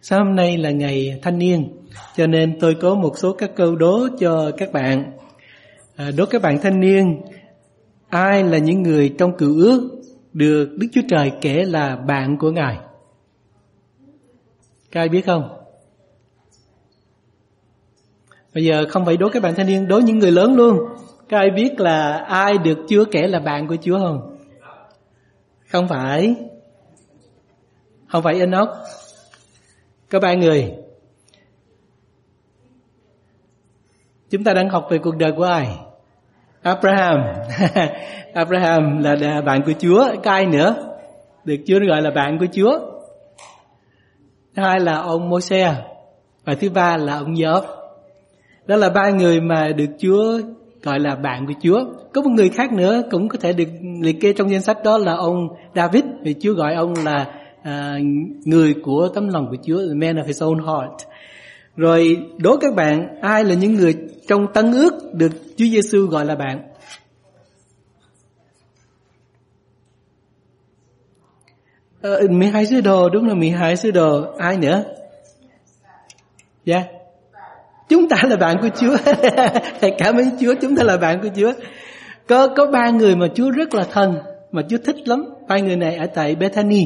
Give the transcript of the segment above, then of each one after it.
Sáng hôm nay là ngày thanh niên, cho nên tôi có một số các câu đố cho các bạn. Đố các bạn thanh niên, ai là những người trong Cựu Ước được Đức Chúa Trời kể là bạn của Ngài? Các ai biết không? Bây giờ không phải đố các bạn thanh niên, đố những người lớn luôn. Các ai biết là ai được Chúa kể là bạn của Chúa không? Không phải. Không phải Enoch. Có 3 người. Chúng ta đang học về cuộc đời của ai? Abraham. Abraham là bạn của Chúa. Có ai nữa được Chúa gọi là bạn của Chúa? Thứ hai là ông Môi-se. Và thứ ba là ông Giô-ốp. Đó là 3 người mà được Chúa gọi là bạn của Chúa. Có một người khác nữa cũng có thể được liệt kê trong danh sách, đó là ông David. Vì Chúa gọi ông là người của tấm lòng của Chúa, the man of his own heart. Rồi đố các bạn, ai là những người trong Tân Ước được Chúa Giêsu gọi là bạn? Uh, 12 sứ đồ, đúng là 12 sứ đồ. Ai nữa? Dạ yeah. Chúng ta là bạn của Chúa. Cảm ơn Chúa, chúng ta là bạn của Chúa. Có 3 người mà Chúa rất là thân, mà Chúa thích lắm. 3 người này ở tại Bethany.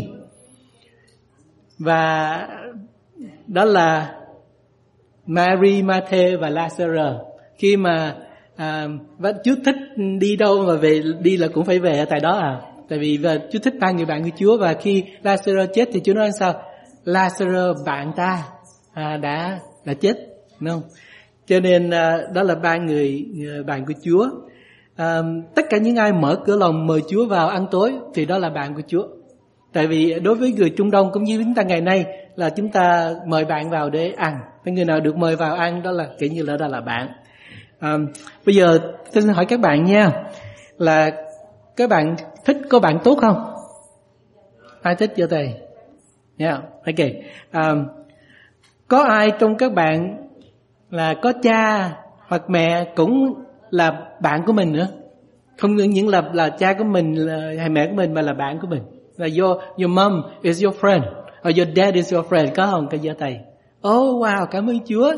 Và đó là Mary, Matthew và Lazarus. Khi mà Chúa thích đi đâu mà về, đi là cũng phải về ở tại đó à. Tại vì Chúa thích 3 người bạn của Chúa. Và khi Lazarus chết thì Chúa nói sao? Lazarus bạn ta đã chết, đúng không? Cho nên đó là 3 người bạn của Chúa. Tất cả những ai mở cửa lòng mời Chúa vào ăn tối thì đó là bạn của Chúa. Tại vì đối với người Trung Đông cũng như chúng ta ngày nay là chúng ta mời bạn vào để ăn. Cái người nào được mời vào ăn đó là kiểu như là đó là bạn. Bây giờ tôi xin hỏi các bạn nha, là các bạn thích có bạn tốt không? Ai thích giơ tay? Yeah, ok. Có ai trong các bạn là có cha hoặc mẹ cũng là bạn của mình nữa? Không những là cha của mình hay mẹ của mình, mà là bạn của mình. Là your mom is your friend, or your dad is your friend. Có không? Cái giơ tay. Oh wow, cảm ơn Chúa.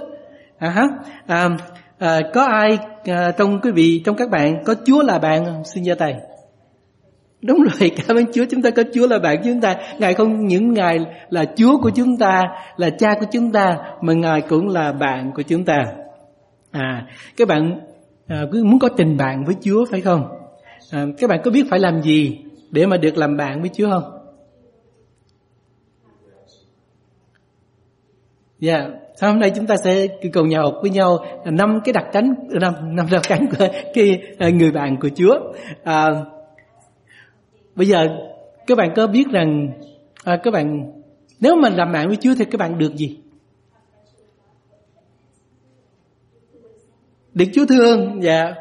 Có ai trong quý vị, trong các bạn có Chúa là bạn không? Xin giơ tay. Đúng rồi, cảm ơn Chúa, chúng ta có Chúa là bạn của chúng ta. Ngài không những Ngài là Chúa của chúng ta, là cha của chúng ta, mà Ngài cũng là bạn của chúng ta. Các bạn muốn có tình bạn với Chúa phải không? Các bạn có biết phải làm gì để mà được làm bạn với Chúa không? Dạ, sau hôm nay chúng ta sẽ cùng nhau học với nhau 5 cái đặc cánh, 5 đặc cánh của cái người bạn của Chúa. Bây giờ các bạn có biết rằng các bạn nếu mà làm bạn với Chúa thì các bạn được gì? Được Chúa thương. Dạ.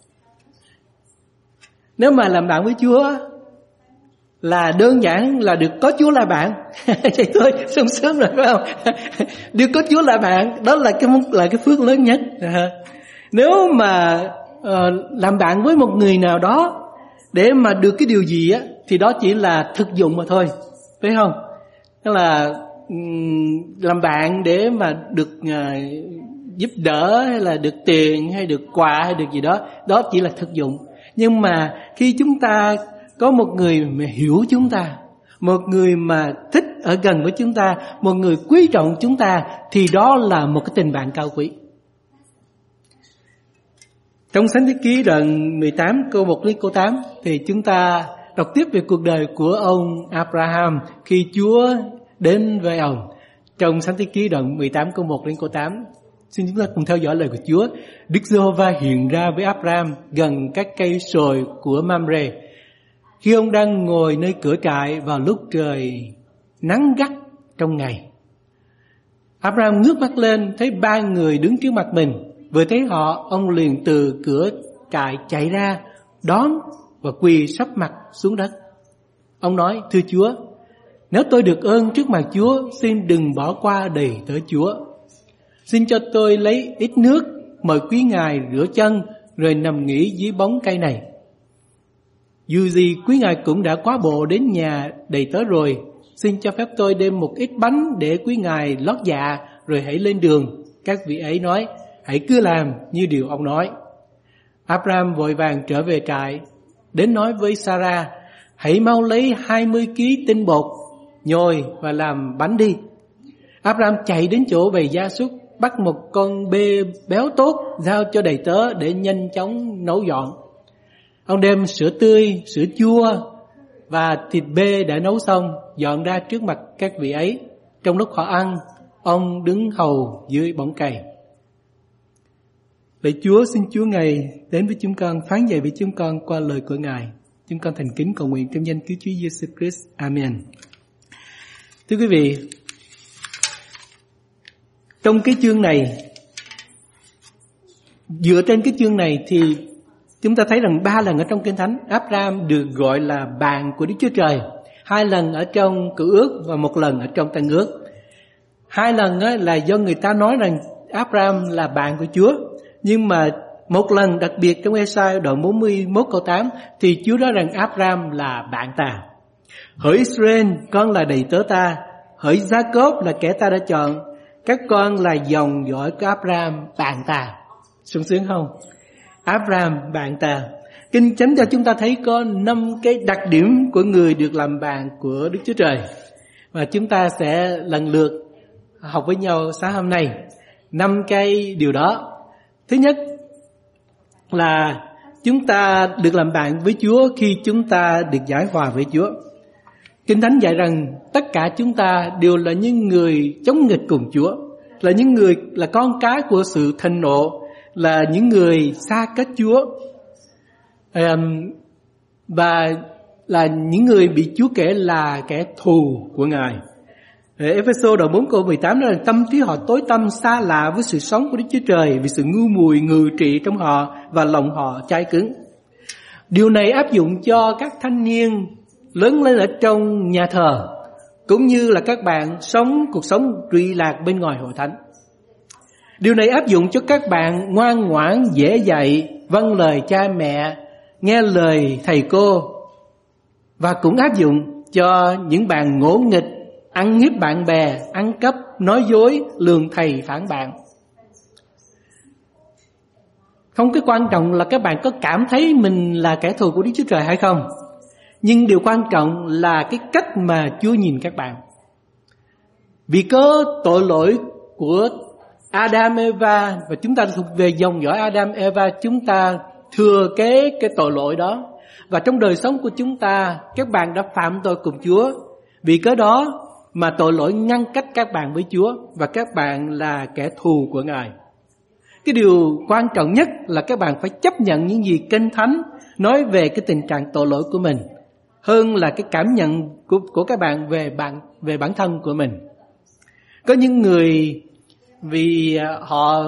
Nếu mà làm bạn với Chúa là đơn giản là được có Chúa là bạn. Vậy thôi, sung sướng rồi phải không? Được có Chúa là bạn, đó là cái phước lớn nhất. Nếu mà làm bạn với một người nào đó để mà được cái điều gì á, thì đó chỉ là thực dụng mà thôi, phải không? Tức là làm bạn để mà được giúp đỡ, hay là được tiền, hay được quà, hay được gì đó, đó chỉ là thực dụng. Nhưng mà khi chúng ta có một người mà hiểu chúng ta, một người mà thích ở gần với chúng ta, một người quý trọng chúng ta, thì đó là một cái tình bạn cao quý. Trong Sách Thi Ký đoạn 18 câu 1 đến câu 8 thì chúng ta đọc tiếp về cuộc đời của ông Abraham khi Chúa đến với ông. Trong Sách Thi Ký đoạn 18 câu 1 đến câu 8, xin chúng ta cùng theo dõi lời của Chúa. Đức Giê-hô-va hiện ra với Abraham gần các cây sồi của Mamre, khi ông đang ngồi nơi cửa trại vào lúc trời nắng gắt trong ngày. Abraham ngước mắt lên, thấy 3 người đứng trước mặt mình. Vừa thấy họ, ông liền từ cửa trại chạy ra, đón và quỳ sấp mặt xuống đất. Ông nói, thưa Chúa, nếu tôi được ơn trước mặt Chúa, xin đừng bỏ qua đầy tớ Chúa. Xin cho tôi lấy ít nước, mời quý ngài rửa chân, rồi nằm nghỉ dưới bóng cây này. Dù gì quý ngài cũng đã quá bộ đến nhà đầy tớ rồi, xin cho phép tôi đem một ít bánh để quý ngài lót dạ, rồi hãy lên đường. Các vị ấy nói, hãy cứ làm như điều ông nói. Abraham vội vàng trở về trại, đến nói với Sarah, hãy mau lấy 20 kg tinh bột, nhồi và làm bánh đi. Abraham chạy đến chỗ bầy gia súc, bắt một con bê béo tốt, giao cho đầy tớ để nhanh chóng nấu dọn. Ông đem sữa tươi, sữa chua và thịt bê đã nấu xong, dọn ra trước mặt các vị ấy. Trong lúc họ ăn, ông đứng hầu dưới bóng cây. Lạy Chúa, xin Chúa Ngài đến với chúng con, phán dạy với chúng con qua lời của Ngài. Chúng con thành kính cầu nguyện trong danh Cứu Chúa Giêsu Christ. Amen. Thưa quý vị, trong cái chương này, dựa trên cái chương này thì chúng ta thấy rằng 3 lần ở trong Kinh Thánh, Abraham được gọi là bạn của Đức Chúa Trời. 2 lần ở trong Cựu Ước và 1 lần ở trong Tân Ước. 2 lần là do người ta nói rằng Abraham là bạn của Chúa. Nhưng mà 1 lần đặc biệt trong Ê-sai đoạn 41 câu 8 thì Chúa nói rằng Abraham là bạn ta. Hỡi Israel, con là đầy tớ ta. Hỡi Gia-cốp là kẻ ta đã chọn. Các con là dòng dõi của Abraham, bạn ta. Sung sướng không? Abraham, bạn ta. Kinh Thánh cho chúng ta thấy có 5 cái đặc điểm của người được làm bạn của Đức Chúa Trời. Và chúng ta sẽ lần lượt học với nhau sáng hôm nay 5 cái điều đó. Thứ nhất là chúng ta được làm bạn với Chúa khi chúng ta được giải hòa với Chúa. Kinh Thánh dạy rằng tất cả chúng ta đều là những người chống nghịch cùng Chúa, là những người là con cái của sự thịnh nộ, là những người xa cách Chúa, và là những người bị Chúa kể là kẻ thù của Ngài. Ê-phê-sô đoạn 4 câu 18 nói là tâm trí họ tối tăm xa lạ với sự sống của Đức Chúa Trời, vì sự ngu muội ngự trị trong họ và lòng họ chai cứng. Điều này áp dụng cho các thanh niên lớn lên ở trong nhà thờ, cũng như là các bạn sống cuộc sống trụy lạc bên ngoài hội thánh. Điều này áp dụng cho các bạn ngoan ngoãn, dễ dạy, vâng lời cha mẹ, nghe lời thầy cô, và cũng áp dụng cho những bạn ngỗ nghịch, ăn hiếp bạn bè, ăn cắp, nói dối, lường thầy phản bạn. Không cái quan trọng là các bạn có cảm thấy mình là kẻ thù của Đức Chúa Trời hay không, nhưng điều quan trọng là cái cách mà Chúa nhìn các bạn. Vì có tội lỗi của Adam, Eva, và chúng ta thuộc về dòng dõi Adam, Eva, chúng ta thừa kế cái tội lỗi đó. Và trong đời sống của chúng ta, các bạn đã phạm tội cùng Chúa. Vì cớ đó mà tội lỗi ngăn cách các bạn với Chúa, và các bạn là kẻ thù của Ngài. Cái điều quan trọng nhất là các bạn phải chấp nhận những gì Kinh Thánh nói về cái tình trạng tội lỗi của mình, hơn là cái cảm nhận của các bạn về bản thân của mình. Có những người vì họ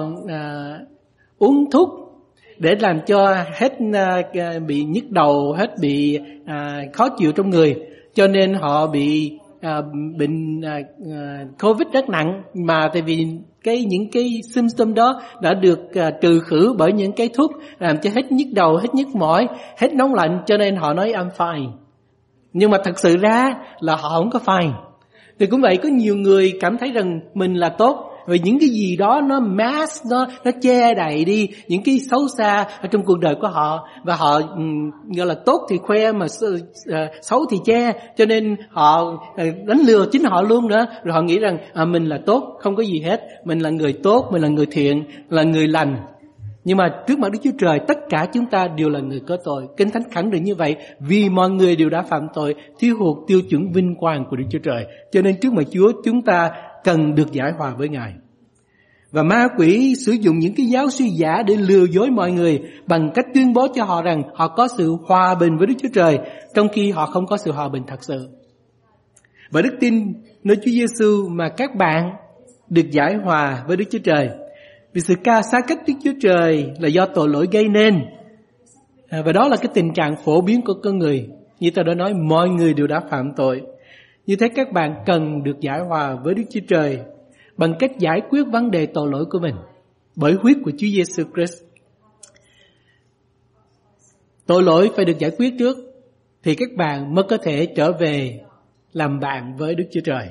uống thuốc để làm cho hết bị nhức đầu, hết bị khó chịu trong người, cho nên họ bị bệnh Covid rất nặng, mà tại vì những cái symptom đó đã được trừ khử bởi những cái thuốc làm cho hết nhức đầu, hết nhức mỏi, hết nóng lạnh, cho nên họ nói I'm fine. Nhưng mà thật sự ra là họ không có fine. Thì cũng vậy, có nhiều người cảm thấy rằng mình là tốt, vì những cái gì đó nó mask, nó che đậy đi những cái xấu xa ở trong cuộc đời của họ, và họ gọi là tốt thì khoe mà xấu thì che, cho nên họ đánh lừa chính họ luôn nữa. Rồi họ nghĩ rằng mình là tốt, không có gì hết, mình là người tốt, mình là người thiện, là người lành. Nhưng mà trước mặt Đức Chúa Trời, tất cả chúng ta đều là người có tội. Kinh Thánh khẳng định như vậy, vì mọi người đều đã phạm tội, thiếu hụt tiêu chuẩn vinh quang của Đức Chúa Trời. Cho nên trước mặt Chúa, chúng ta cần được giải hòa với Ngài. Và ma quỷ sử dụng những cái giáo sư giả để lừa dối mọi người bằng cách tuyên bố cho họ rằng họ có sự hòa bình với Đức Chúa Trời, trong khi họ không có sự hòa bình thật sự. Và đức tin nơi Chúa Giêsu mà các bạn được giải hòa với Đức Chúa Trời. Vì sự xa cách Đức Chúa Trời là do tội lỗi gây nên. Và đó là cái tình trạng phổ biến của con người. Như tôi đã nói, mọi người đều đã phạm tội. Như thế các bạn cần được giải hòa với Đức Chúa Trời bằng cách giải quyết vấn đề tội lỗi của mình bởi huyết của Chúa Giêsu Christ. Tội lỗi phải được giải quyết trước thì các bạn mới có thể trở về làm bạn với Đức Chúa Trời.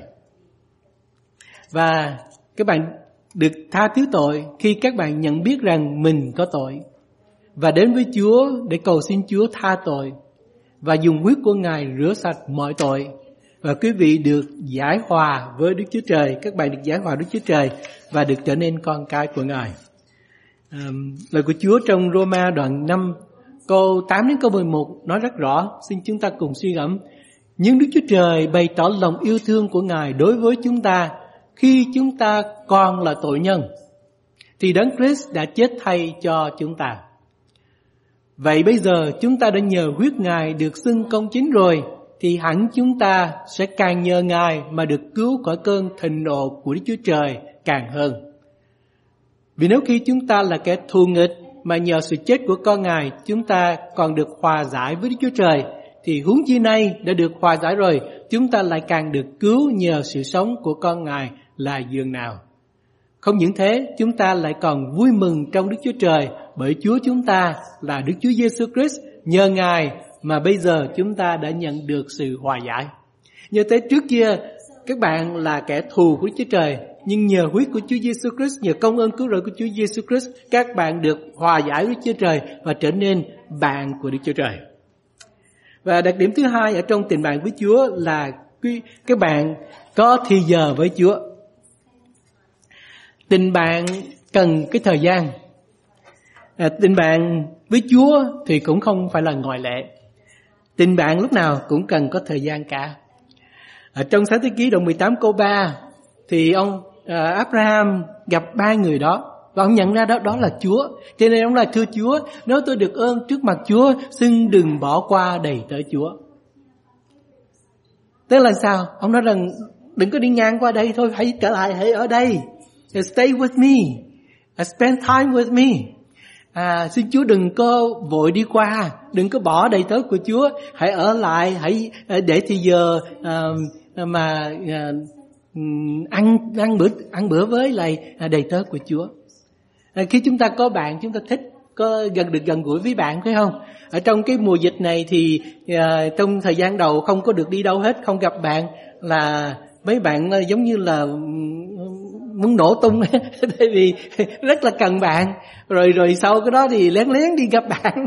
Và các bạn được tha thứ tội khi các bạn nhận biết rằng mình có tội và đến với Chúa để cầu xin Chúa tha tội và dùng huyết của Ngài rửa sạch mọi tội. Và quý vị được giải hòa với Đức Chúa Trời, các bạn được giải hòa Đức Chúa Trời và được trở nên con cái của Ngài. Lời của Chúa trong Roma đoạn 5 câu 8 đến câu 11 nói rất rõ. Xin chúng ta cùng suy ngẫm. Nhưng Đức Chúa Trời bày tỏ lòng yêu thương của Ngài đối với chúng ta khi chúng ta còn là tội nhân, thì Đấng Christ đã chết thay cho chúng ta. Vậy bây giờ chúng ta đã nhờ huyết Ngài được xưng công chính rồi, thì hẳn chúng ta sẽ càng nhờ Ngài mà được cứu khỏi cơn thịnh nộ của Đức Chúa Trời càng hơn. Vì nếu khi chúng ta là kẻ thù nghịch mà nhờ sự chết của con Ngài chúng ta còn được hòa giải với Đức Chúa Trời, thì huống chi nay đã được hòa giải rồi, chúng ta lại càng được cứu nhờ sự sống của con Ngài là dường nào. Không những thế, chúng ta lại còn vui mừng trong Đức Chúa Trời, bởi Chúa chúng ta là Đức Chúa Giêsu Christ, nhờ Ngài mà bây giờ chúng ta đã nhận được sự hòa giải. Như thế trước kia các bạn là kẻ thù của Đức Chúa Trời, nhưng nhờ huyết của Chúa Giêsu Christ, nhờ công ơn cứu rỗi của Chúa Giêsu Christ, các bạn được hòa giải với Đức Chúa Trời và trở nên bạn của Đức Chúa Trời. Và đặc điểm thứ hai ở trong tình bạn với Chúa là các bạn có thì giờ với Chúa. Tình bạn cần cái thời gian. Tình bạn với Chúa thì cũng không phải là ngoại lệ. Tình bạn lúc nào cũng cần có thời gian cả. Ở trong Sáng Thế Ký đoạn 18 câu 3 thì ông Abraham gặp ba người đó và ông nhận ra đó là Chúa. Cho nên ông là: thưa Chúa, nếu tôi được ơn trước mặt Chúa, xin đừng bỏ qua đầy tới Chúa. Tức là sao? Ông nói rằng đừng có đi ngang qua đây thôi, hãy trở lại, hãy ở đây. Stay with me. Spend time with me. Xin Chúa đừng có vội đi qua, đừng có bỏ đầy tớ của Chúa, hãy ở lại, hãy để thì giờ mà ăn bữa với lại đầy tớ của Chúa. Khi chúng ta có bạn, chúng ta thích được gần gũi với bạn, phải không? Ở trong cái mùa dịch này thì trong thời gian đầu không có được đi đâu hết, không gặp bạn là mấy bạn giống như là muốn nổ tung tại vì rất là cần bạn. Rồi sau cái đó thì lén lén đi gặp bạn.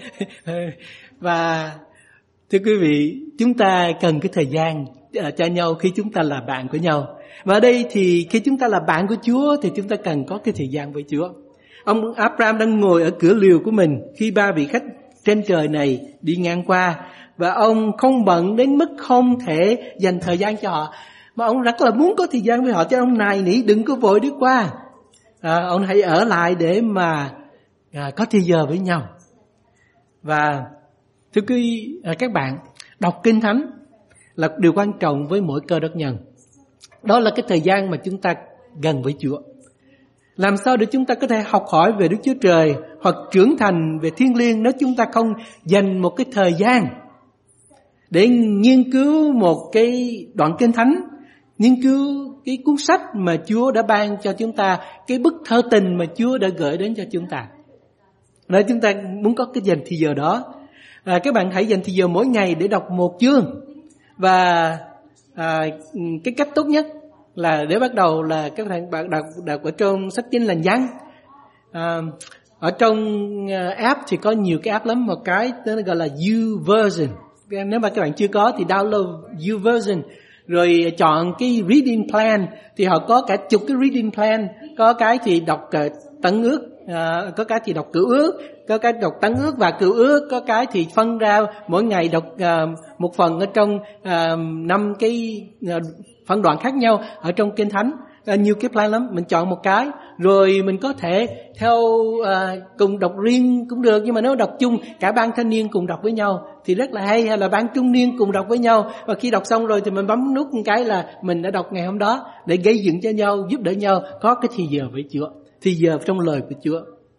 Và thưa quý vị, chúng ta cần cái thời gian cho nhau khi chúng ta là bạn của nhau. Và ở đây thì khi chúng ta là bạn của Chúa thì chúng ta cần có cái thời gian với Chúa. Ông Abraham đang ngồi ở cửa liều của mình khi ba vị khách trên trời này đi ngang qua, và ông không bận đến mức không thể dành thời gian cho họ, mà ông rất là muốn có thời gian với họ. Cho ông này nỉ đừng có vội đi qua, ông hãy ở lại để mà có thời giờ với nhau. Và thưa quý các bạn, đọc Kinh Thánh là điều quan trọng với mỗi Cơ Đốc nhân. Đó là cái thời gian mà chúng ta gần với Chúa. Làm sao để chúng ta có thể học hỏi về Đức Chúa Trời hoặc trưởng thành về thiêng liêng nếu chúng ta không dành một cái thời gian để nghiên cứu một cái đoạn Kinh Thánh, nghiên cứu cái cuốn sách mà Chúa đã ban cho chúng ta, cái bức thơ tình mà Chúa đã gửi đến cho chúng ta. Nếu chúng ta muốn có cái dành thì giờ đó, các bạn hãy dành thì giờ mỗi ngày để đọc một chương. Và cái cách tốt nhất là để bắt đầu là các bạn đọc ở trong sách Kinh Lành Văn. Ở trong app thì có nhiều cái app lắm, một cái nó gọi là YouVersion. Nếu mà các bạn chưa có thì download YouVersion, rồi chọn cái reading plan, thì họ có cả chục cái reading plan. Có cái thì đọc Tân Ước, có cái thì đọc Cựu Ước, có cái đọc Tân Ước và Cựu Ước, có cái thì phân ra mỗi ngày đọc một phần ở trong 5 cái phân đoạn khác nhau ở trong Kinh Thánh. Nhiều cái plan lắm, mình chọn một cái rồi mình có thể theo cùng đọc riêng cũng được, nhưng mà nếu đọc chung cả ban thanh niên cùng đọc với nhau thì rất là hay, hay là ban trung niên cùng đọc với nhau. Và khi đọc xong rồi thì mình bấm nút một cái là mình đã đọc ngày hôm đó, để gây dựng cho nhau, giúp đỡ nhau có cái thì giờ với Chúa, thì giờ trong lời của Chúa.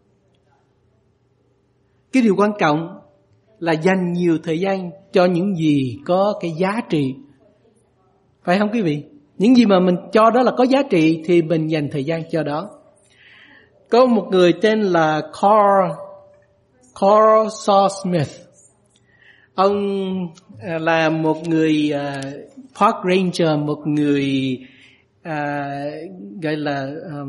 Cái điều quan trọng là dành nhiều thời gian cho những gì có cái giá trị, phải không quý vị? Những gì mà mình cho đó là có giá trị thì mình dành thời gian cho đó. Có một người tên là Carl Saul Smith. Ông là một người park ranger, một người gọi là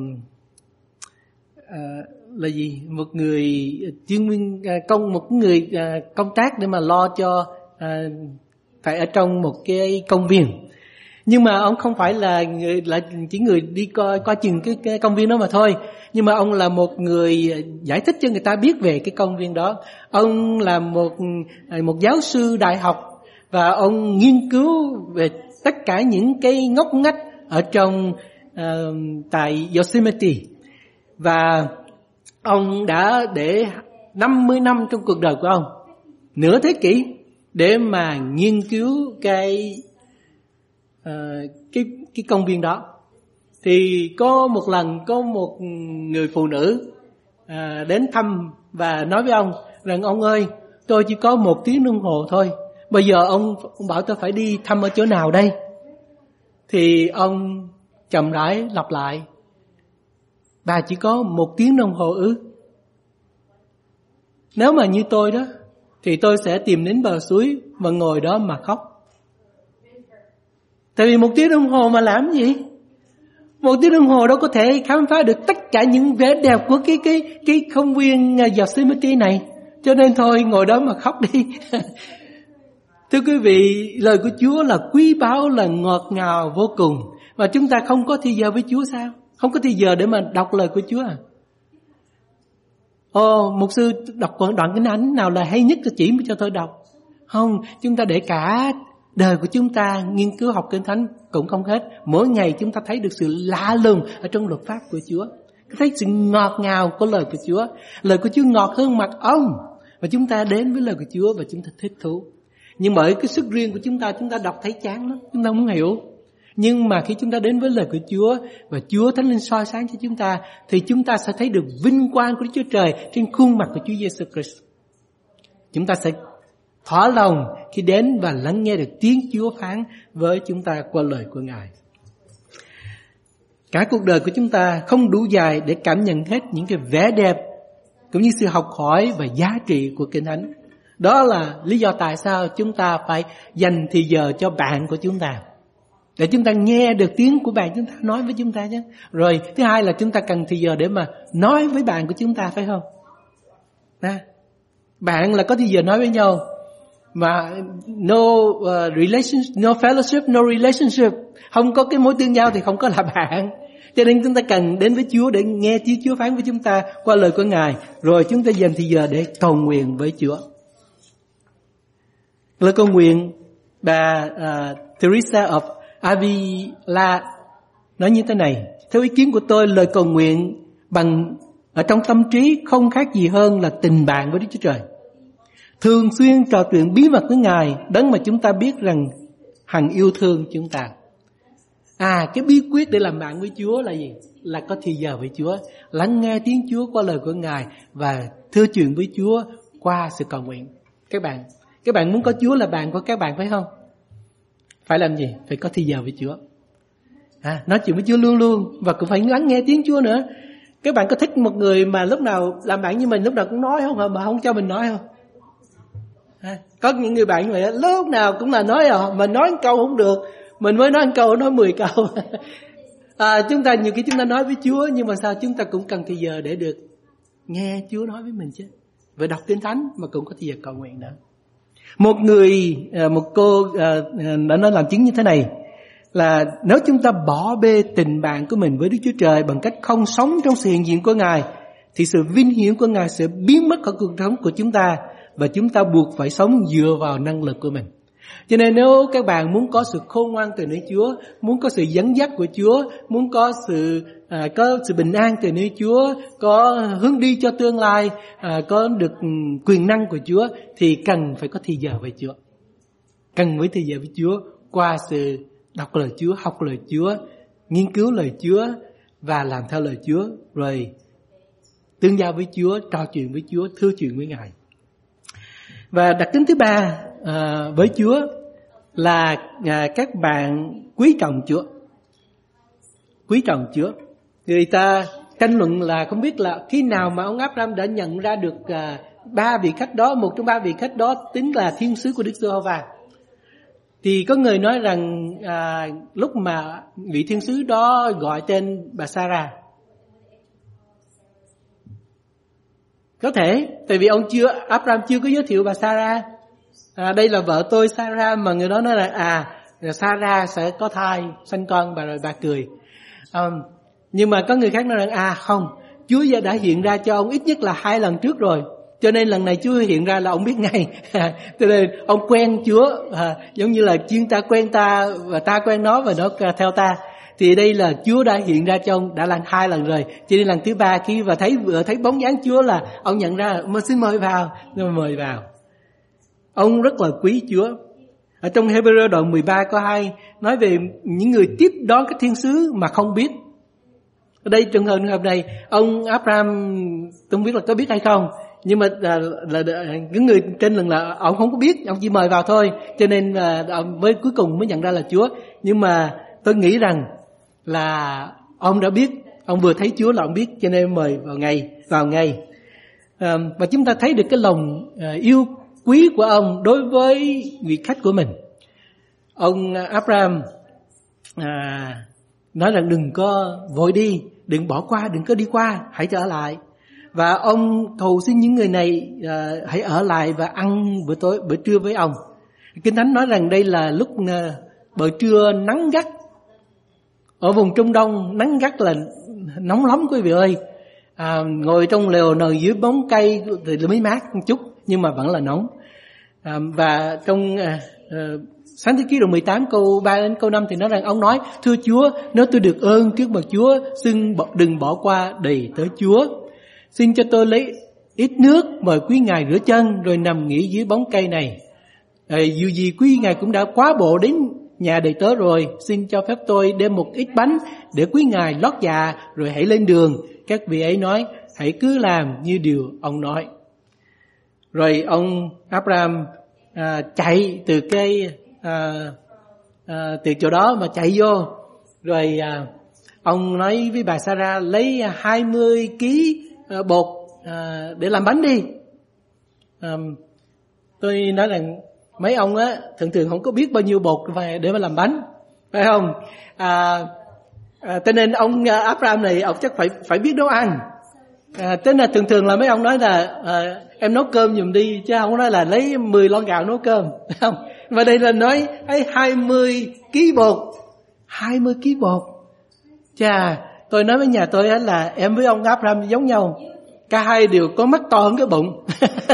gì, một người chuyên viên một người công tác để mà lo cho phải ở trong một cái công viên. Nhưng mà ông không phải là chỉ người đi coi chừng cái công viên đó mà thôi. Nhưng mà ông là một người giải thích cho người ta biết về cái công viên đó. Ông là một giáo sư đại học và ông nghiên cứu về tất cả những cái ngóc ngách ở trong tại Yosemite. Và ông đã để 50 năm trong cuộc đời của ông, nửa thế kỷ, để mà nghiên cứu cái công viên đó. Thì có một lần có một người phụ nữ đến thăm và nói với ông rằng: ông ơi, tôi chỉ có 1 tiếng đồng hồ thôi, bây giờ ông bảo tôi phải đi thăm ở chỗ nào đây? Thì ông chậm rãi lặp lại: bà chỉ có 1 tiếng đồng hồ ư? Nếu mà như tôi đó thì tôi sẽ tìm đến bờ suối và ngồi đó mà khóc. Tại vì 1 tiếng đồng hồ mà làm gì? 1 tiếng đồng hồ đâu có thể khám phá được tất cả những vẻ đẹp của cái công viên Yosemite này. Cho nên thôi, ngồi đó mà khóc đi. Thưa quý vị, lời của Chúa là quý báu, là ngọt ngào vô cùng. Và chúng ta không có thời giờ với Chúa sao? Không có thời giờ để mà đọc lời của Chúa à? Mục sư đọc đoạn Kinh Thánh nào là hay nhất thì chỉ cho tôi đọc. Không, chúng ta để cả đời của chúng ta nghiên cứu học Kinh Thánh cũng không hết. Mỗi ngày chúng ta thấy được sự lạ lùng ở trong luật pháp của Chúa, thấy sự ngọt ngào của lời của Chúa. Lời của Chúa ngọt hơn mật ong, và chúng ta đến với lời của Chúa và chúng ta thích thú. Nhưng bởi cái sức riêng của chúng ta đọc thấy chán lắm, chúng ta không hiểu. Nhưng mà khi chúng ta đến với lời của Chúa và Chúa Thánh Linh soi sáng cho chúng ta, thì chúng ta sẽ thấy được vinh quang của Đức Chúa Trời trên khuôn mặt của Chúa Giêsu Christ. Chúng ta sẽ thỏa lòng khi đến và lắng nghe được tiếng Chúa phán với chúng ta qua lời của Ngài. Cả cuộc đời của chúng ta không đủ dài để cảm nhận hết những cái vẻ đẹp cũng như sự học hỏi và giá trị của Kinh Thánh. Đó là lý do tại sao chúng ta phải dành thời giờ cho bạn của chúng ta, để chúng ta nghe được tiếng của bạn chúng ta nói với chúng ta chứ. Rồi thứ hai là chúng ta cần thời giờ để mà nói với bạn của chúng ta, phải không? Bạn là có thời giờ nói với nhau. Mà no fellowship, no relationship, không có cái mối tương giao thì không có là bạn. Cho nên chúng ta cần đến với Chúa để nghe tiếng Chúa phán với chúng ta qua lời của Ngài, rồi chúng ta dành thời giờ để cầu nguyện với Chúa. Lời cầu nguyện bà Teresa of Avila nói như thế này: theo ý kiến của tôi, lời cầu nguyện bằng ở trong tâm trí không khác gì hơn là tình bạn với Đức Chúa Trời. Thường xuyên trò chuyện bí mật với Ngài, đấng mà chúng ta biết rằng hằng yêu thương chúng ta. Cái bí quyết để làm bạn với Chúa là gì? Là có thời giờ với Chúa, lắng nghe tiếng Chúa qua lời của Ngài và thưa chuyện với Chúa qua sự cầu nguyện. Các bạn muốn có Chúa là bạn của các bạn, phải không? Phải làm gì? Phải có thời giờ với Chúa. Nói chuyện với Chúa luôn luôn, và cũng phải lắng nghe tiếng Chúa nữa. Các bạn có thích một người mà lúc nào làm bạn như mình, lúc nào cũng nói không, mà không cho mình nói không? Có những người bạn như vậy, lúc nào cũng là nói mà nói một câu không được, mình mới nói một câu, nói 10 câu. Chúng ta nhiều khi chúng ta nói với Chúa, nhưng mà sao chúng ta cũng cần thời giờ để được nghe Chúa nói với mình chứ. Và đọc Kinh Thánh mà cũng có thời giờ cầu nguyện nữa. Một cô đã nói làm chứng như thế này, là nếu chúng ta bỏ bê tình bạn của mình với Đức Chúa Trời bằng cách không sống trong sự hiện diện của Ngài, thì sự vinh hiển của Ngài sẽ biến mất khỏi cuộc sống của chúng ta, và chúng ta buộc phải sống dựa vào năng lực của mình. Cho nên nếu các bạn muốn có sự khôn ngoan từ nơi Chúa, muốn có sự dẫn dắt của Chúa, muốn có sự bình an từ nơi Chúa, có hướng đi cho tương lai, có được quyền năng của Chúa, thì cần phải có thời giờ với Chúa. Cần với thời giờ với Chúa qua sự đọc lời Chúa, học lời Chúa, nghiên cứu lời Chúa và làm theo lời Chúa, rồi tương giao với Chúa, trò chuyện với Chúa, thưa chuyện với Ngài. Và đặc tính thứ ba với Chúa là các bạn quý trọng Chúa. Quý trọng Chúa. Người ta tranh luận là không biết là khi nào mà ông Abraham đã nhận ra được 3 vị khách đó, một trong 3 vị khách đó tính là thiên sứ của Đức Giê-hô-va. Thì có người nói rằng lúc mà vị thiên sứ đó gọi tên bà Sarah, có thể tại vì Abraham chưa có giới thiệu bà Sarah, đây là vợ tôi Sarah, mà người đó nói là Sarah sẽ có thai sanh con, rồi bà cười. Nhưng mà có người khác nói rằng không, Chúa đã hiện ra cho ông ít nhất là 2 lần trước rồi, cho nên lần này Chúa hiện ra là ông biết ngay. Cho nên ông quen Chúa, giống như là chiên ta quen ta và ta quen nó và nó theo ta. Thì đây là Chúa đã hiện ra cho ông đã lần 2 lần rồi, cho nên lần thứ 3 khi và thấy bóng dáng Chúa là ông nhận ra xin mời vào, mời vào. Ông rất là quý Chúa. Ở trong Hebrew đoạn 13 câu 2 nói về những người tiếp đón các thiên sứ mà không biết. Ở đây trường hợp này, ông Abraham tôi không biết là có biết hay không, nhưng mà là những người trên lần là ông không có biết, ông chỉ mời vào thôi, cho nên với cuối cùng mới nhận ra là Chúa. Nhưng mà tôi nghĩ rằng là ông đã biết, ông vừa thấy Chúa là ông biết, cho nên mời vào ngay. Và chúng ta thấy được cái lòng yêu quý của ông đối với vị khách của mình. Ông Abraham nói rằng đừng có vội đi, đừng bỏ qua, đừng có đi qua, hãy trở lại. Và ông cầu xin những người này hãy ở lại và ăn bữa trưa với ông. Kinh Thánh nói rằng đây là lúc bữa trưa nắng gắt. Ở vùng Trung Đông nắng gắt là nóng lắm quý vị ơi. Ngồi trong lều nằm dưới bóng cây thì mới mát một chút, nhưng mà vẫn là nóng. Và trong Sáng Thế Ký đoạn 18 câu 3 đến câu 5 thì nói rằng ông nói: thưa Chúa, nếu tôi được ơn trước mặt Chúa, xin đừng bỏ qua đầy tớ Chúa. Xin cho tôi lấy ít nước mời quý ngài rửa chân rồi nằm nghỉ dưới bóng cây này. Dù gì quý ngài cũng đã quá bộ đến nhà đầy tớ rồi, xin cho phép tôi đem một ít bánh để quý ngài lót dạ rồi hãy lên đường. Các vị ấy nói: hãy cứ làm như điều ông nói. Rồi ông Abraham chạy từ từ chỗ đó mà chạy vô. Rồi ông nói với bà Sarah lấy 20 kg bột để làm bánh đi. Tôi nói rằng mấy ông á thường không có biết bao nhiêu bột để mà làm bánh, phải không? Cho nên ông Abraham này ông chắc phải biết nấu ăn. Thế là thường là mấy ông nói là em nấu cơm giùm đi, chứ không nói là lấy 10 lon gạo nấu cơm, phải không? Và đây là nói 20 kg bột. 20 kg bột. Chà, tôi nói với nhà tôi là em với ông Abraham giống nhau, cả hai đều có mắt to hơn cái bụng.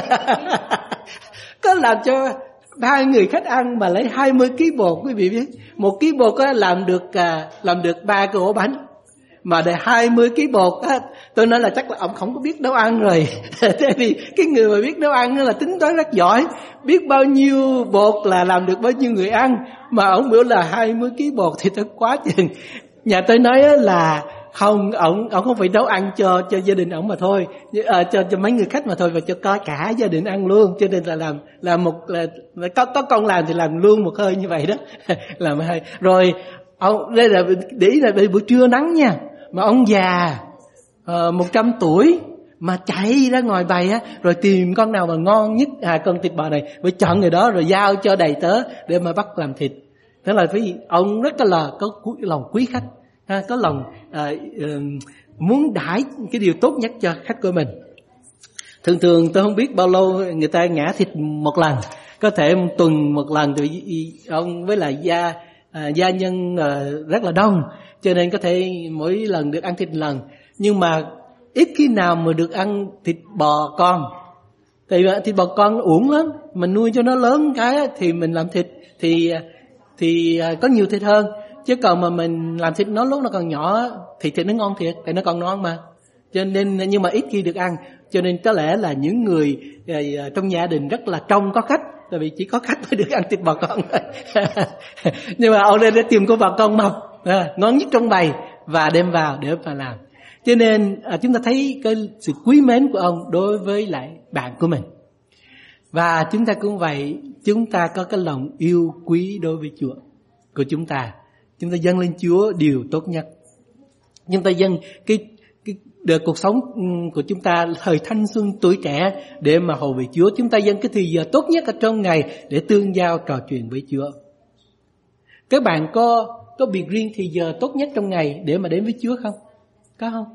Có làm cho 2 người khách ăn mà lấy 20 kg bột, quý vị biết, 1 kg bột làm được 3 cái ổ bánh. Mà để 20 kg bột tôi nói là chắc là ông không có biết nấu ăn rồi. Thế thì cái người mà biết nấu ăn là tính toán rất giỏi, biết bao nhiêu bột là làm được bao nhiêu người ăn. Mà ông biểu là 20 kg bột thì tôi quá chừng. Nhà tôi nói là không, ông không phải nấu ăn cho gia đình ông mà thôi, cho mấy người khách mà thôi, và cho cả gia đình ăn luôn. Cho nên là làm có con làm thì làm luôn một hơi như vậy đó. Làm hơi. Rồi ông đây là để ý là buổi trưa nắng nha, mà ông già 100 tuổi mà chạy ra ngoài bày rồi tìm con nào mà ngon nhất, con thịt bò này mới chọn người đó rồi giao cho đầy tớ để mà bắt làm thịt. Thế là ông rất là có lòng quý khách, có lòng muốn đãi cái điều tốt nhất cho khách của mình. Thường tôi không biết bao lâu người ta ngã thịt một lần, có thể một tuần một lần, thì ông với lại gia nhân rất là đông, cho nên có thể mỗi lần được ăn thịt lần. Nhưng mà ít khi nào mà được ăn thịt bò con. Tại vì thịt bò con uổng lắm, mình nuôi cho nó lớn cái thì mình làm thịt thì có nhiều thịt hơn. Chứ còn mà mình làm thịt nó lúc nó còn nhỏ thì thịt nó ngon thiệt, tại nó còn non mà. Cho nên nhưng mà ít khi được ăn, cho nên có lẽ là những người trong gia đình rất là trông có khách, tại vì chỉ có khách mới được ăn thịt bò con thôi. Nhưng mà ông nên để tìm con bò con mập ngon nhất trong bầy và đem vào để mà làm. Cho nên chúng ta thấy cái sự quý mến của ông đối với lại bạn của mình. Và chúng ta cũng vậy, chúng ta có cái lòng yêu quý đối với Chúa của chúng ta. Chúng ta dâng lên Chúa điều tốt nhất. Chúng ta dâng cái cuộc sống của chúng ta, thời thanh xuân tuổi trẻ để mà hầu về Chúa. Chúng ta dâng cái thời giờ tốt nhất ở trong ngày để tương giao trò chuyện với Chúa. Các bạn có biệt riêng thì giờ tốt nhất trong ngày để mà đến với Chúa không? Có không?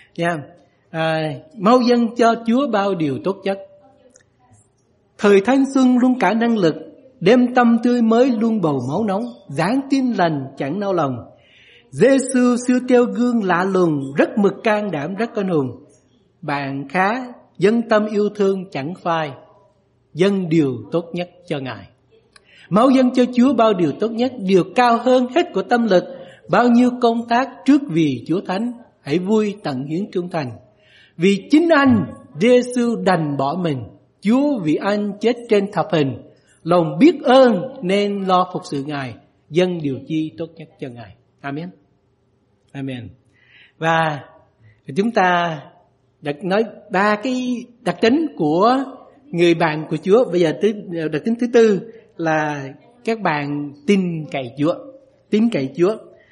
Mau dâng cho Chúa bao điều tốt nhất. Thời thanh xuân luôn cả năng lực, đêm tâm tươi mới luôn bầu máu nóng, dáng tin lành chẳng nao lòng. Giê-xu siêu tiêu gương lạ lùng, rất mực can đảm rất anh hùng. Bạn khá, dâng tâm yêu thương chẳng phai, dâng điều tốt nhất cho Ngài. Mau dâng cho Chúa bao điều tốt nhất, điều cao hơn hết của tâm lực, bao nhiêu công tác trước vì Chúa Thánh, hãy vui tận hiến trung thành. Vì chính anh, Giê-xu đành bỏ mình, Chúa vì anh chết trên thập hình, lòng biết ơn nên lo phục sự Ngài, dâng điều chi tốt nhất cho Ngài. Amen. Amen. Và chúng ta đã nói 3 cái đặc tính của người bạn của Chúa. Bây giờ đặc tính thứ tư là các bạn tin cậy Chúa. Tin cậy Chúa.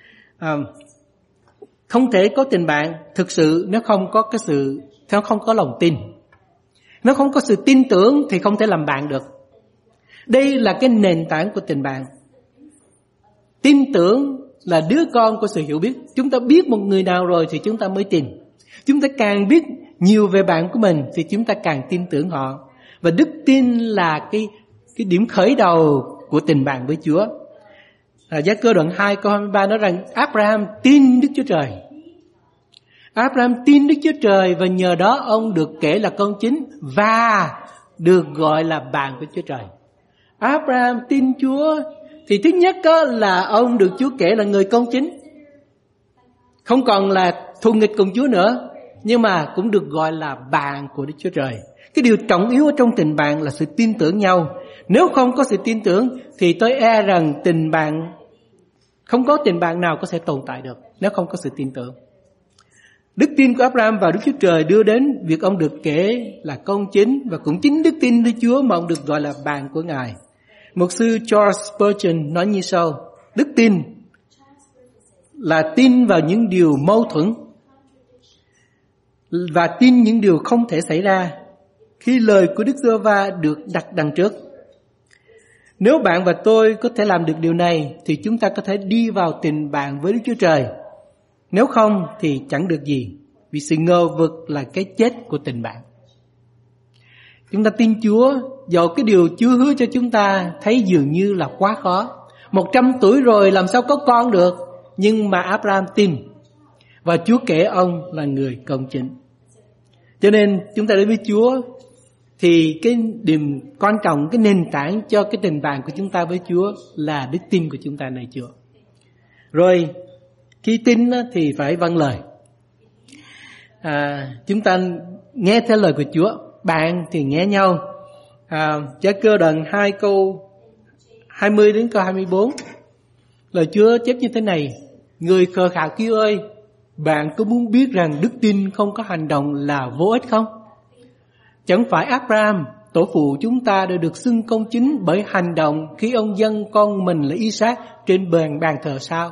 Không thể có tình bạn thực sự nếu không có lòng tin. Nếu không có sự tin tưởng thì không thể làm bạn được. Đây là cái nền tảng của tình bạn. Tin tưởng là đứa con của sự hiểu biết. Chúng ta biết một người nào rồi thì chúng ta mới tin. Chúng ta càng biết nhiều về bạn của mình thì chúng ta càng tin tưởng họ. Và đức tin là cái điểm khởi đầu của tình bạn với Chúa. Gia Cơ đoạn 2 câu 23 nói rằng Abraham tin Đức Chúa Trời. Abraham tin Đức Chúa Trời và nhờ đó ông được kể là con chính và được gọi là bạn của Chúa Trời. Abraham tin Chúa thì thứ nhất là ông được Chúa kể là người công chính. Không còn là thù nghịch cùng Chúa nữa, nhưng mà cũng được gọi là bạn của Đức Chúa Trời. Cái điều trọng yếu ở trong tình bạn là sự tin tưởng nhau. Nếu không có sự tin tưởng thì tôi e rằng không có tình bạn nào có thể tồn tại được nếu không có sự tin tưởng. Đức tin của Abraham vào Đức Chúa Trời đưa đến việc ông được kể là công chính, và cũng chính đức tin với Chúa mà ông được gọi là bạn của Ngài. Mục sư Charles Spurgeon nói như sau: đức tin là tin vào những điều mâu thuẫn và tin những điều không thể xảy ra khi lời của Đức Giê-hô-va được đặt đằng trước. Nếu bạn và tôi có thể làm được điều này thì chúng ta có thể đi vào tình bạn với Đức Chúa Trời. Nếu không thì chẳng được gì, vì sự ngờ vực là cái chết của tình bạn. Chúng ta tin Chúa, dầu cái điều Chúa hứa cho chúng ta thấy dường như là quá khó. 100 tuổi rồi làm sao có con được? Nhưng mà Abraham tin, và Chúa kể ông là người công chính. Cho nên chúng ta đến với Chúa thì cái điểm quan trọng, cái nền tảng cho cái tình bạn của chúng ta với Chúa là đức tin của chúng ta nơi Chúa. Rồi khi tin thì phải vâng lời. Chúng ta nghe theo lời của Chúa. Bạn thì nghe nhau. Gia Cơ đoạn 2 câu 20 đến câu 24. Lời Chúa chép như thế này: người khờ khạo kia ơi, bạn có muốn biết rằng đức tin không có hành động là vô ích không? Chẳng phải Abraham, tổ phụ chúng ta đã được xưng công chính bởi hành động khi ông dâng con mình là Isaac trên bàn thờ sao?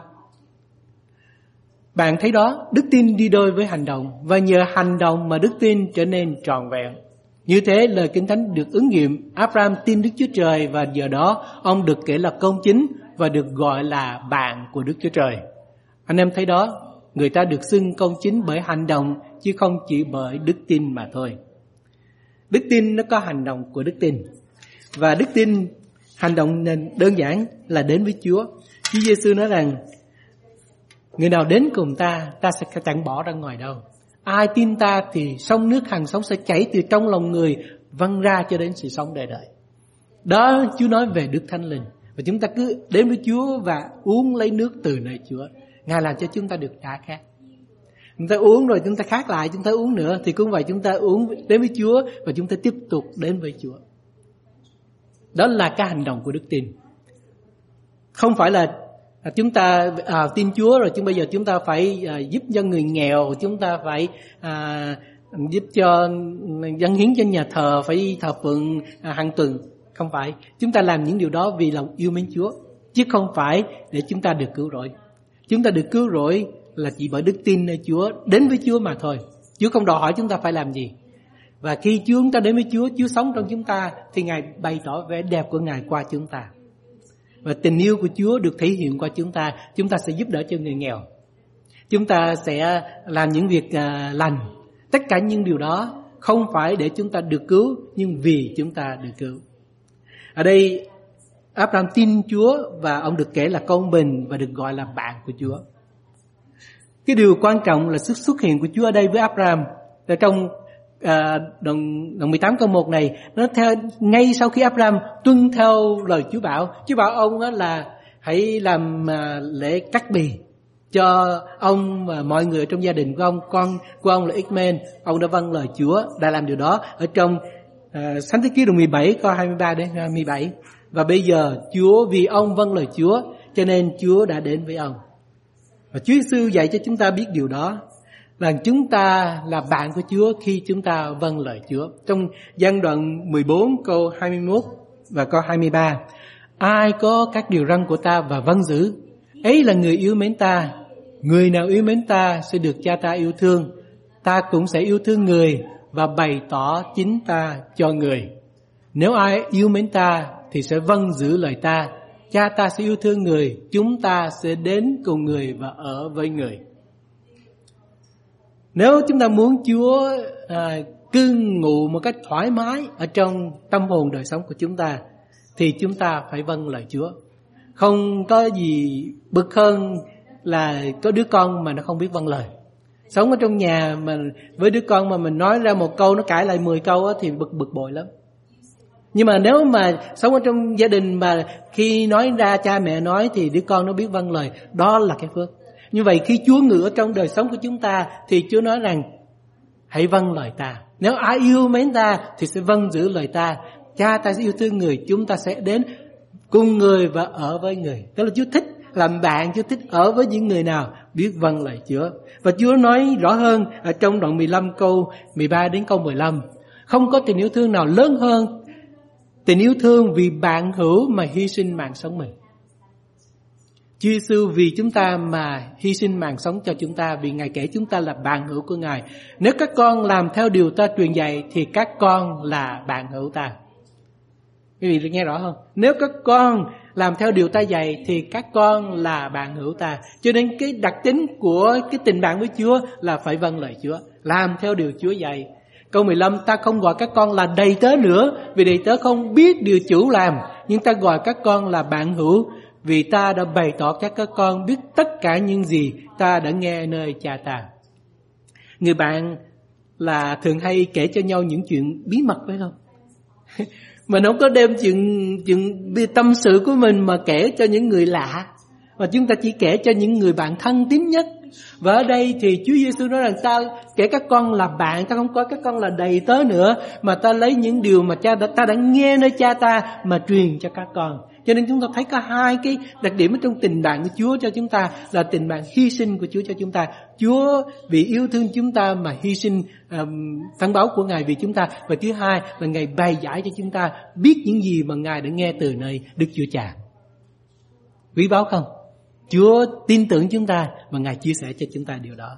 Bạn thấy đó, đức tin đi đôi với hành động, và nhờ hành động mà đức tin trở nên trọn vẹn. Như thế lời Kinh Thánh được ứng nghiệm. Abraham tin Đức Chúa Trời và giờ đó ông được kể là công chính và được gọi là bạn của Đức Chúa Trời. Anh em thấy đó, người ta được xưng công chính bởi hành động chứ không chỉ bởi đức tin mà thôi. Đức tin nó có hành động của đức tin. Và đức tin, hành động đơn giản là đến với Chúa. Chúa Giê-xu nói rằng người nào đến cùng ta sẽ chẳng bỏ ra ngoài đâu. Ai tin ta thì sông nước hằng sống sẽ chảy từ trong lòng người văng ra cho đến sự sống đời đời. Đó Chúa nói về Đức Thánh Linh. Và chúng ta cứ đến với Chúa và uống lấy nước từ nơi Chúa. Ngài làm cho chúng ta được đã khát. Chúng ta uống rồi chúng ta khát lại, chúng ta uống nữa. Thì cũng vậy, chúng ta uống đến với Chúa và chúng ta tiếp tục đến với Chúa. Đó là cái hành động của đức tin. Không phải là chúng ta tin Chúa rồi bây giờ chúng ta phải giúp cho người nghèo, chúng ta phải giúp cho dâng hiến cho nhà thờ, phải thờ phượng hàng tuần. Không phải. Chúng ta làm những điều đó vì lòng yêu mến Chúa, chứ không phải để chúng ta được cứu rỗi. Chúng ta được cứu rỗi là chỉ bởi đức tin nơi Chúa, đến với Chúa mà thôi. Chúa không đòi hỏi chúng ta phải làm gì. Và khi chúng ta đến với Chúa, Chúa sống trong chúng ta, thì Ngài bày tỏ vẻ đẹp của Ngài qua chúng ta. Và tình yêu của Chúa được thể hiện qua chúng ta sẽ giúp đỡ cho người nghèo. Chúng ta sẽ làm những việc lành. Tất cả những điều đó không phải để chúng ta được cứu, nhưng vì chúng ta được cứu. Ở đây Abraham tin Chúa và ông được kể là con mình và được gọi là bạn của Chúa. Cái điều quan trọng là sự xuất hiện của Chúa ở đây với Abraham. Trong đoạn 18 câu 1 này, nó theo ngay sau khi Abraham tuân theo lời Chúa bảo ông là hãy làm lễ cắt bì cho ông và mọi người trong gia đình của ông. Con của ông là Ishmael, ông đã vâng lời Chúa, đã làm điều đó ở trong Sách Thi Ký đoạn 17 câu 23 đến 27. Và bây giờ Chúa, vì ông vâng lời Chúa cho nên Chúa đã đến với ông. Và Chúa Giêsu dạy cho chúng ta biết điều đó, là chúng ta là bạn của Chúa khi chúng ta vâng lời Chúa. Trong Giăng đoạn 14 câu 21 và câu 23, ai có các điều răn của ta và vâng giữ, ấy là người yêu mến ta. Người nào yêu mến ta sẽ được Cha ta yêu thương. Ta cũng sẽ yêu thương người và bày tỏ chính ta cho người. Nếu ai yêu mến ta thì sẽ vâng giữ lời ta. Cha ta sẽ yêu thương người, chúng ta sẽ đến cùng người và ở với người. Nếu chúng ta muốn Chúa cư ngụ một cách thoải mái ở trong tâm hồn đời sống của chúng ta, thì chúng ta phải vâng lời Chúa. Không có gì bực hơn là có đứa con mà nó không biết vâng lời. Sống ở trong nhà mà với đứa con mà mình nói ra một câu nó cãi lại 10 câu thì bực bội lắm. Nhưng mà nếu mà sống ở trong gia đình mà khi nói ra cha mẹ nói thì đứa con nó biết vâng lời, đó là cái phước. Như vậy khi Chúa ngự ở trong đời sống của chúng ta thì Chúa nói rằng hãy vâng lời ta. Nếu ai yêu mến ta thì sẽ vâng giữ lời ta. Cha ta sẽ yêu thương người, chúng ta sẽ đến cùng người và ở với người. Tức là Chúa thích làm bạn, Chúa thích ở với những người nào biết vâng lời Chúa. Và Chúa nói rõ hơn ở trong đoạn 15 câu 13 đến câu 15. Không có tình yêu thương nào lớn hơn tình yêu thương vì bạn hữu mà hy sinh mạng sống mình. Chúa Giêsu vì chúng ta mà hy sinh mạng sống cho chúng ta, vì Ngài kể chúng ta là bạn hữu của Ngài. Nếu các con làm theo điều ta truyền dạy thì các con là bạn hữu ta. Quý vị nghe rõ không? Nếu các con làm theo điều ta dạy thì các con là bạn hữu ta. Cho nên cái đặc tính của cái tình bạn với Chúa là phải vâng lời Chúa, làm theo điều Chúa dạy. Câu 15, ta không gọi các con là đầy tớ nữa, vì đầy tớ không biết điều chủ làm, nhưng ta gọi các con là bạn hữu, vì ta đã bày tỏ các con biết tất cả những gì ta đã nghe nơi cha ta. Người bạn là thường hay kể cho nhau những chuyện bí mật, phải không? Mà nó có đem chuyện tâm sự của mình mà kể cho những người lạ, mà chúng ta chỉ kể cho những người bạn thân tín nhất. Và ở đây thì Chúa Giêsu nói rằng ta kể các con là bạn, ta không coi các con là đầy tớ nữa, mà ta lấy những điều mà ta đã nghe nơi cha ta mà truyền cho các con. Cho nên chúng ta thấy có hai cái đặc điểm ở trong tình bạn của Chúa cho chúng ta, là tình bạn hy sinh của Chúa cho chúng ta. Chúa vì yêu thương chúng ta mà hy sinh phán báo của Ngài vì chúng ta. Và thứ hai là Ngài bày giải cho chúng ta biết những gì mà Ngài đã nghe từ nơi Đức Chúa Cha. Quý báu không? Chúa tin tưởng chúng ta và Ngài chia sẻ cho chúng ta điều đó.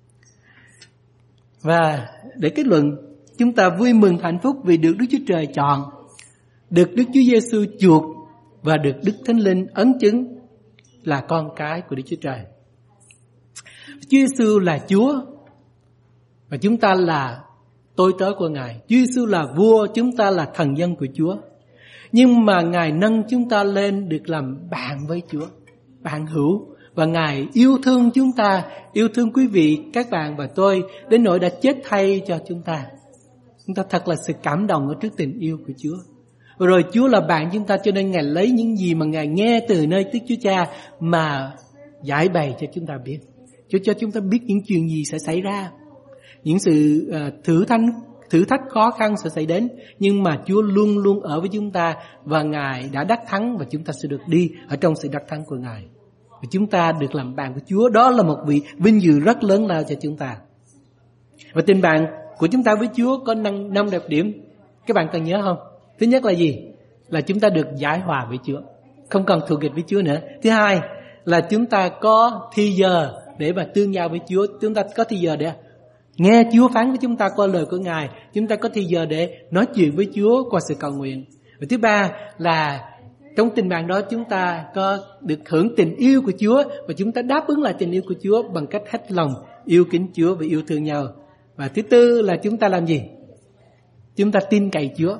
Và để kết luận, chúng ta vui mừng hạnh phúc vì được Đức Chúa Trời chọn, được Đức Chúa Giêsu chuộc và được Đức Thánh Linh ấn chứng là con cái của Đức Chúa Trời. Chúa Giêsu là Chúa và chúng ta là tôi tớ của Ngài. Chúa Giêsu là vua, chúng ta là thần dân của Chúa. Nhưng mà Ngài nâng chúng ta lên được làm bạn với Chúa, bạn hữu. Và Ngài yêu thương chúng ta, yêu thương quý vị, các bạn và tôi, đến nỗi đã chết thay cho chúng ta. Chúng ta thật là sự cảm động ở trước tình yêu của Chúa. Và rồi Chúa là bạn chúng ta, cho nên Ngài lấy những gì mà Ngài nghe từ nơi Đức Chúa Cha mà giải bày cho chúng ta biết. Chúa cho chúng ta biết những chuyện gì sẽ xảy ra, những sự thử thách khó khăn sẽ xảy đến, nhưng mà Chúa luôn luôn ở với chúng ta và Ngài đã đắc thắng và chúng ta sẽ được đi ở trong sự đắc thắng của Ngài. Và chúng ta được làm bạn của Chúa, đó là một vị vinh dự rất lớn lao cho chúng ta. Và tình bạn của chúng ta với Chúa có 5 đặc điểm. Các bạn cần nhớ không? Thứ nhất là gì? Là chúng ta được giải hòa với Chúa, không còn thù nghịch với Chúa nữa. Thứ hai là chúng ta có thì giờ để mà tương giao với Chúa. Chúng ta có thì giờ để nghe Chúa phán với chúng ta qua lời của Ngài. Chúng ta có thì giờ để nói chuyện với Chúa qua sự cầu nguyện. Và thứ ba là Trong tình bạn đó chúng ta có được hưởng tình yêu của Chúa, và chúng ta đáp ứng lại tình yêu của Chúa bằng cách hết lòng yêu kính Chúa và yêu thương nhau. Và thứ tư là chúng ta làm gì? Chúng ta tin cậy Chúa.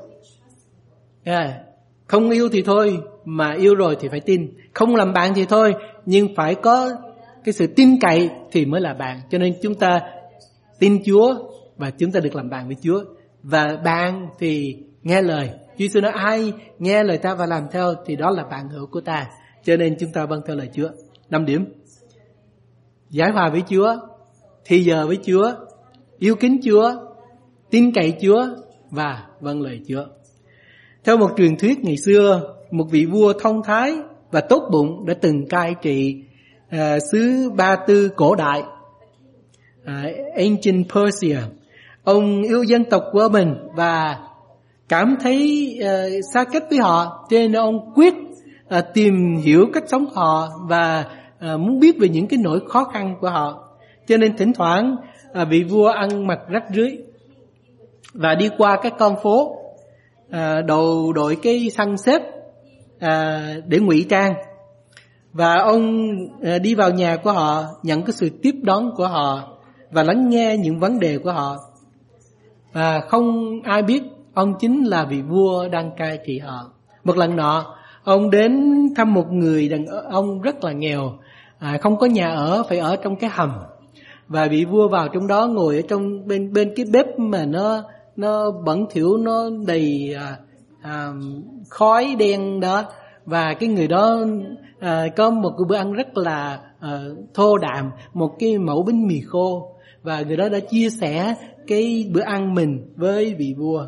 Không yêu thì thôi, mà yêu rồi thì phải tin. Không làm bạn thì thôi, nhưng phải có cái sự tin cậy thì mới là bạn. Cho nên chúng ta tin Chúa và chúng ta được làm bạn với Chúa. Và bạn thì nghe lời. Chúa Giêsu nói ai nghe lời ta và làm theo thì đó là bạn hữu của ta. Cho nên chúng ta vâng theo lời Chúa. 5 điểm. Giải hòa với Chúa, thì giờ với Chúa, yêu kính Chúa, tin cậy Chúa và vâng lời Chúa. Theo một truyền thuyết ngày xưa, một vị vua thông thái và tốt bụng đã từng cai trị xứ Ba Tư cổ đại, Ancient Persia. Ông yêu dân tộc của mình và cảm thấy xa cách với họ, cho nên ông quyết tìm hiểu cách sống họ và muốn biết về những cái nỗi khó khăn của họ. Cho nên thỉnh thoảng vị vua ăn mặc rách rưới và đi qua các con phố, đầu đội cái xăng xếp để ngụy trang, và ông đi vào nhà của họ, nhận cái sự tiếp đón của họ và lắng nghe những vấn đề của họ. Và không ai biết ông chính là vị vua đang cai trị họ. Một lần nọ, ông đến thăm một người đàn ông rất là nghèo, không có nhà ở, phải ở trong cái hầm. Và vị vua vào trong đó, ngồi ở trong bên cái bếp mà nó bẩn thỉu, nó đầy khói đen đó. Và cái người đó có một cái bữa ăn rất là thô đạm, một cái mẩu bánh mì khô. Và người đó đã chia sẻ cái bữa ăn mình với vị vua.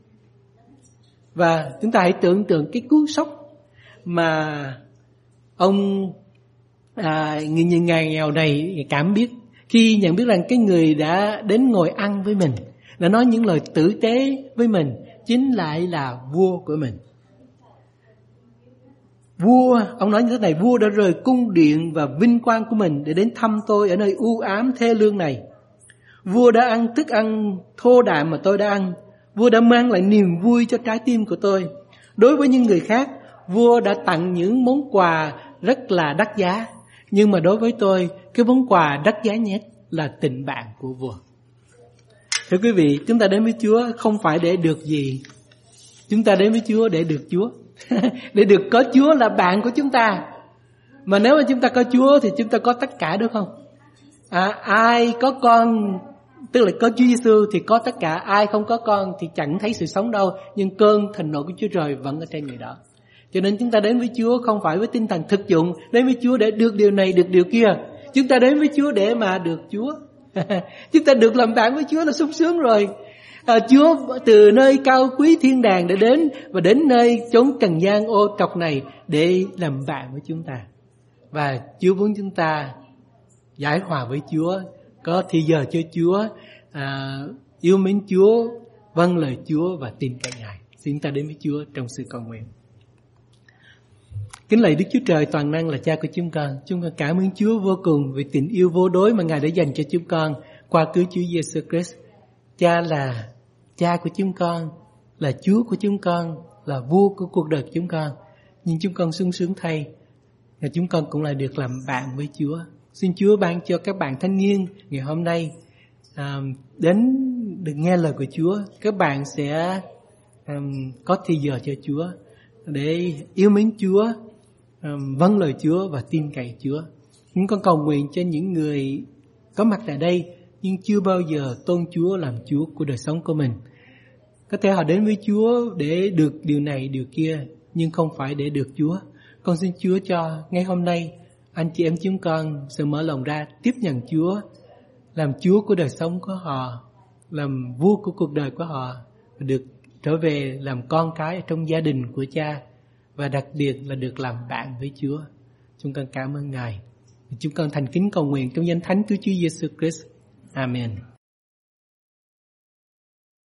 Và chúng ta hãy tưởng tượng cái cú sốc mà ông người nghèo này cảm biết khi nhận biết rằng cái người đã đến ngồi ăn với mình, đã nói những lời tử tế với mình, chính lại là vua của mình. Vua, ông nói như thế này: vua đã rời cung điện và vinh quang của mình để đến thăm tôi ở nơi u ám thê lương này. Vua đã ăn thức ăn thô đạm mà tôi đã ăn. Vua đã mang lại niềm vui cho trái tim của tôi. Đối với những người khác, vua đã tặng những món quà rất là đắt giá. Nhưng mà đối với tôi, cái món quà đắt giá nhất là tình bạn của vua. Thưa quý vị, chúng ta đến với Chúa không phải để được gì. Chúng ta đến với Chúa để được Chúa. Để được có Chúa là bạn của chúng ta. Mà nếu mà chúng ta có Chúa thì chúng ta có tất cả, đúng không? Ai có con, tức là có Chúa Giêsu thì có tất cả. Ai không có con thì chẳng thấy sự sống đâu, nhưng cơn thịnh nộ của Chúa Trời vẫn ở trên người đó. Cho nên chúng ta đến với Chúa không phải với tinh thần thực dụng, đến với Chúa để được điều này, được điều kia. Chúng ta đến với Chúa để mà được Chúa. Chúng ta được làm bạn với Chúa là sung sướng rồi. Chúa từ nơi cao quý thiên đàng để đến, và đến nơi chốn trần gian ô trọc này để làm bạn với chúng ta. Và Chúa muốn chúng ta giải hòa với Chúa, có thì giờ cho Chúa, yêu mến Chúa, vâng lời Chúa và tin cậy Ngài. Xin ta đến với Chúa trong sự cầu nguyện. Kính lạy Đức Chúa Trời toàn năng là Cha của chúng con cảm ơn Chúa vô cùng vì tình yêu vô đối mà Ngài đã dành cho chúng con qua cứu Chúa Giêsu Christ. Cha là Cha của chúng con, là Chúa của chúng con, là vua của cuộc đời chúng con. Nhưng chúng con sung sướng thay, và chúng con cũng lại được làm bạn với Chúa. Xin Chúa ban cho các bạn thanh niên ngày hôm nay đến được nghe lời của Chúa. Các bạn sẽ có thì giờ cho Chúa để yêu mến Chúa, vâng lời Chúa và tin cậy Chúa. Chúng con cầu nguyện cho những người có mặt tại đây nhưng chưa bao giờ tôn Chúa làm Chúa của đời sống của mình. Có thể họ đến với Chúa để được điều này, điều kia, nhưng không phải để được Chúa. Con xin Chúa cho ngay hôm nay anh chị em chúng con sẽ mở lòng ra tiếp nhận Chúa, làm Chúa của đời sống của họ, làm vua của cuộc đời của họ, và được trở về làm con cái trong gia đình của Cha, và đặc biệt là được làm bạn với Chúa. Chúng con cảm ơn Ngài. Chúng con thành kính cầu nguyện trong danh Thánh của Chúa Giêsu Christ. Amen.